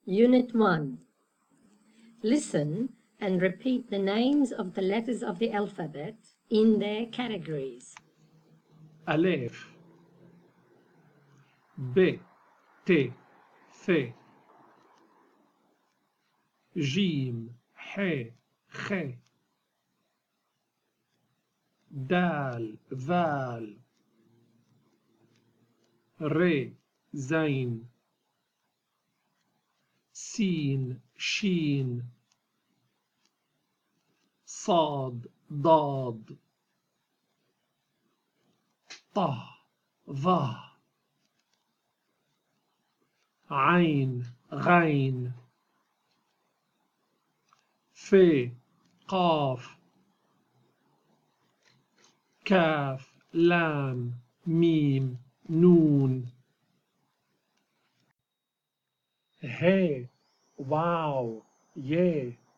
Unit 1. Listen and repeat the names of the letters of the alphabet in their categories. ألف ب ت ث جيم ح خ دال ذال ر زين سين شين صاد ضاد طه ظه عين غين ف قاف كاف لام ميم نون ه واو ي